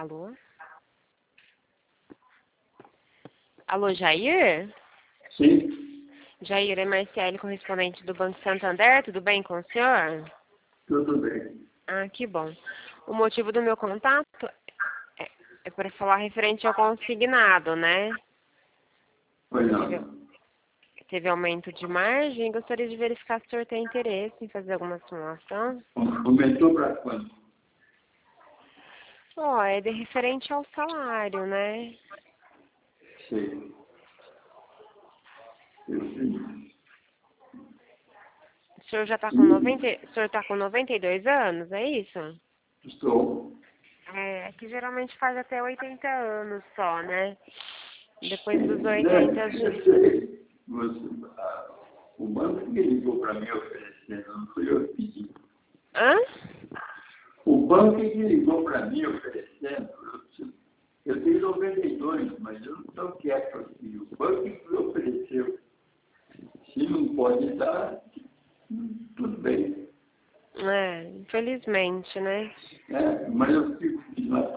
Alô? Alô, Jair? Sim, Jair, é Marciele, correspondente do Banco Santander. Tudo bem com o senhor? tudo bem. Ah, que bom. O motivo do meu contato é para falar referente ao consignado, né? Pois não. Teve aumento de margem e gostaria de verificar se o senhor tem interesse em fazer alguma simulação. Aumentou para quanto? Ó, é de referente ao salário, né? Sei. Eu sei. O senhor já está com 92 anos, é isso? Estou. É que geralmente faz até 80 anos só, né? Depois dos Né? 80, Eu sei. O banco que ligou para mim oferecendo, não fui eu que pedi. Hã? O banco que ligou para mim oferecendo, eu tenho 92, mas eu não estou quieto aqui. O banco que me ofereceu. Se não pode dar, tudo bem. É, infelizmente, né? Mas eu fico